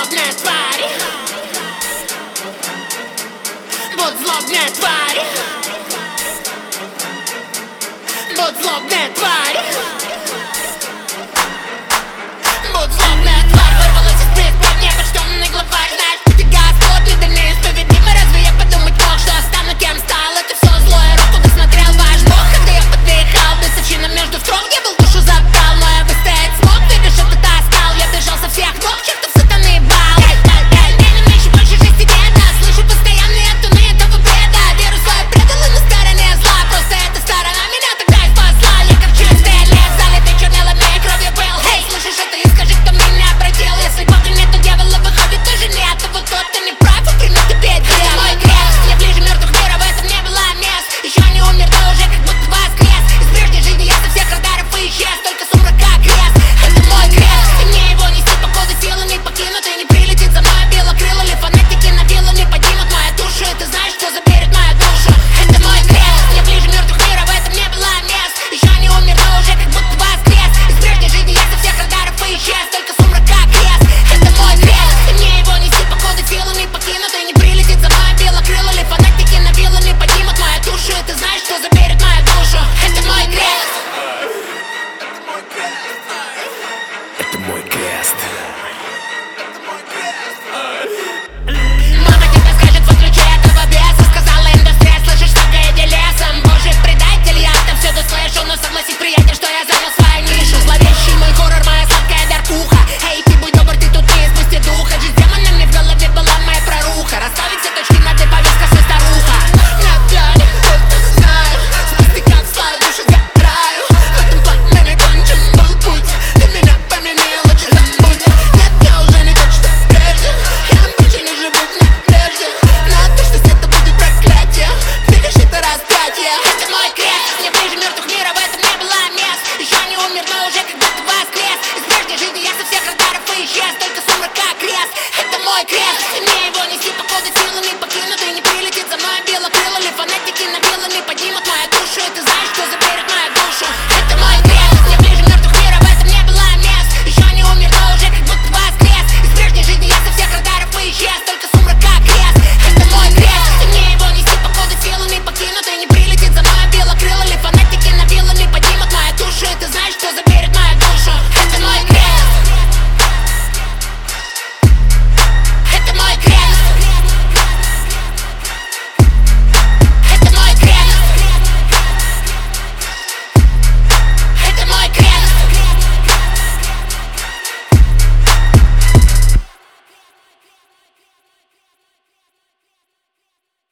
злобная тварь, вот злобная тварь, вот злобная тварь, вот злобная тварь вырвалась из преисподней, почтенный главарь. Знаешь, ты Господь, ты неисповедимый. Разве я подумать мог, что остану кем стал? Это все злое, руку досмотрел ваш Бог. Когда я подыхал, бесовщина между строк, я был душу забрал, но я выстоять смог. Ты лишь это таскал, я бежал со всех ног, чертов сатаны бал. Я не меньше больше 6 лет, слышу постоянные туны этого бреда. Веру свою предал и на стороне зла, просто эта сторона меня тогда и спасла. Я как чистый лес, залитый чернилами и кровью был. Эй, слышишь это и скажи, кто меня обратил. Если Бога нет, то дьявола выходит тоже нет. А вот тот, кто не прав, и примет тебе грех. Мой крест, мне ближе мертвых мира, в этом не было мест. Еще не умер, но уже как будто воскрес. Из прежней жизни я со всех радаров исчез, только сумрак как крест. Это мой крест, и мне его нести, покуда силы не покинут. И не прилетит за мной белокрылыми фанатики на вилами поднимут мою душу. И ты знаешь, кто заберет мою душу. Это мой крест, мне ближе мертвых мира, в этом не было мест. Еще не умер, но уже как будто воскрес. Из прежней жизни я со всех радаров исчез, только сумрак как крест. Это мой крест, и мне его нести, покуда силы не покинут. И не прилетит за мной белокрылыми фанатики на вилами поднимут мою душу. И ты знаешь, кто заберет мою душу. Это мой крест. Это мой крест. Мама тебе скажет, выключи этого беса. Сказала индустрия, слышишь, что иди лесом. Божий предатель, я там всюду слышу. Но согласись, приятель, что я занял свою нишу. Зловещий мой хоррор, моя сладкая верхуха. Эй, ты будь добр, ты тут не спусти духа. Жизнь с демонами в голове была моя проруха. Расставить все точки над «и» повестка свой старуха. Нет, я не только знаю, спусти как свою душу загораю. В этом пламени кончен был путь. Ты меня поменял, лучше забудь. Нет, я уже не тот, что прежде. Я больше не живу в надежде на то, что это будет проклятие. Ты лишь это распятие. Это мой крест, мне ближе мертвых мира, в этом не было мест. Еще не умер, но уже как будто воскрес. Из прежней жизни я со всех радаров исчез, только сумрак как крест. Это мой крест, и мне его нести, покуда силы не покинут. И не прилетит за мной белокрылыми фанатики на вилами поднимут мою